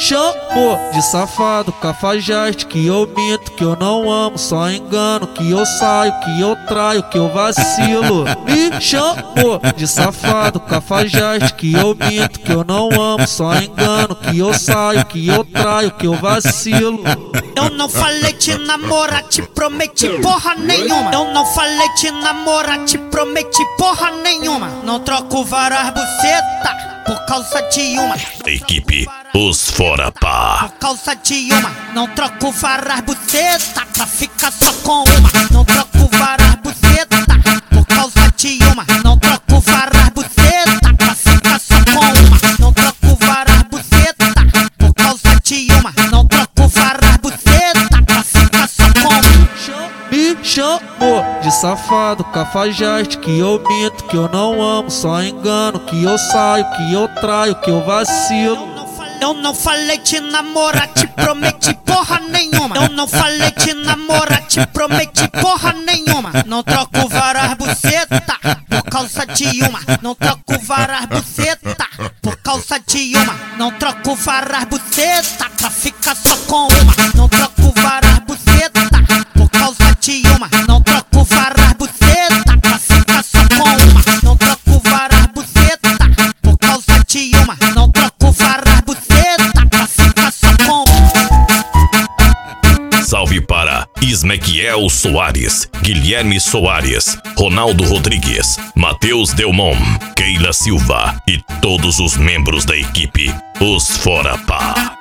chamou de safado, cafajeste, que eu minto, que eu não amo, só engano, que eu saio, que eu traio, que eu vacilo. Me chamou de safado, cafajeste, que eu minto, que eu não amo, só engano, que eu saio, que eu traio, que eu vacilo. Eu não falei te namorar, te prometi porra nenhuma. Eu não falei te namorar, te prometi porra nenhuma. Não troco várias buceta por causa de uma. Equipe Os Fora Pá. Por causa de uma. Não troco várias buceta pra ficar só com uma. Não troco várias buceta por causa de uma. Não troco várias buceta pra ficar só com uma. Não troco várias buceta por causa de uma. Não troco várias buceta pra ficar só com uma. Me chamou de safado, cafajeste, que eu minto, que eu não amo, só engano, que eu saio, que eu traio, que eu vacilo. Eu não falei te namorar, te prometi porra nenhuma. Eu não falei te namorar, te prometi porra nenhuma. Não troco várias buceta por causa de uma. Não troco várias buceta por causa de uma. Não troco várias buceta pra ficar só com uma. Não troco várias buceta por causa de uma. Não troco várias buceta pra ficar só com uma. Não troco várias buceta por causa de uma. Não troco várias buceta pra ficar só com uma. Salve para Ismael Soares, Guilherme Soares, Ronaldo Rodrigues, Matheus Delmon, Keila Silva e todos os membros da equipe Os Fora Pá.